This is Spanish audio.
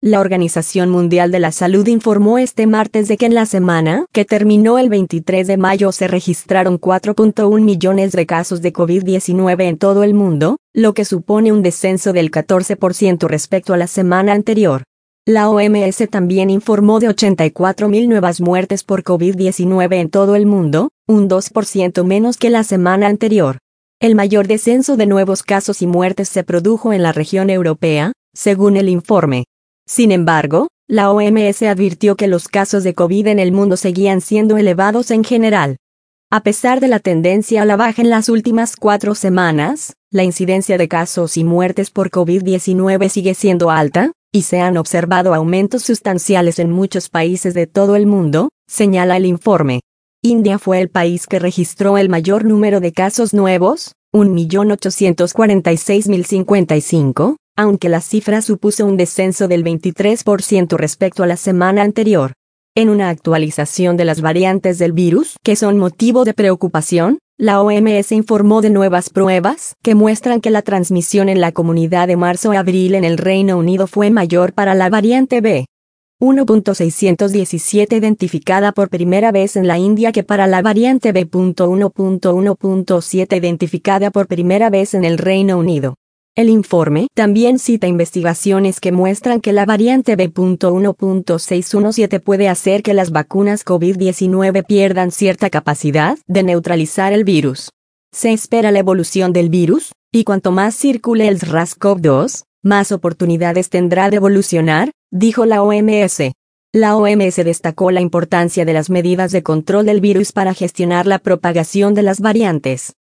La Organización Mundial de la Salud informó este martes de que en la semana que terminó el 23 de mayo se registraron 4.1 millones de casos de COVID-19 en todo el mundo, lo que supone un descenso del 14% respecto a la semana anterior. La OMS también informó de 84.000 nuevas muertes por COVID-19 en todo el mundo, un 2% menos que la semana anterior. El mayor descenso de nuevos casos y muertes se produjo en la región europea, según el informe. Sin embargo, la OMS advirtió que los casos de COVID en el mundo seguían siendo elevados en general. A pesar de la tendencia a la baja en las últimas 4 semanas, la incidencia de casos y muertes por COVID-19 sigue siendo alta, y se han observado aumentos sustanciales en muchos países de todo el mundo, señala el informe. India fue el país que registró el mayor número de casos nuevos, 1.846.055, aunque la cifra supuso un descenso del 23% respecto a la semana anterior. En una actualización de las variantes del virus que son motivo de preocupación, la OMS informó de nuevas pruebas que muestran que la transmisión en la comunidad de marzo a abril en el Reino Unido fue mayor para la variante B.1.617 identificada por primera vez en la India que para la variante B.1.1.7 identificada por primera vez en el Reino Unido. El informe también cita investigaciones que muestran que la variante B.1.617 puede hacer que las vacunas COVID-19 pierdan cierta capacidad de neutralizar el virus. Se espera la evolución del virus, y cuanto más circule el SARS-CoV-2, más oportunidades tendrá de evolucionar, dijo la OMS. La OMS destacó la importancia de las medidas de control del virus para gestionar la propagación de las variantes.